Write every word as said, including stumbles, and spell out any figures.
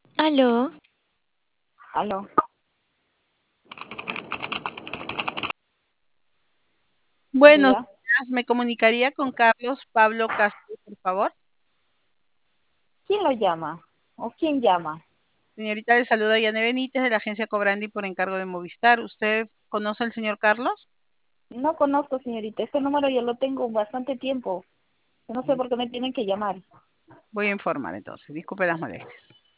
Aló, Aló. Buenos Diga. días, me comunicaría con Carlos Pablo Castro, por favor. ¿Quién lo llama? ¿O quién llama? Señorita, le saluda Yane Benítez de la agencia Cobrandi por encargo de Movistar. ¿Usted conoce al señor Carlos? No conozco, señorita. Este número ya lo tengo bastante tiempo. No sé por qué me tienen que llamar. Voy a informar entonces. Disculpe las molestias.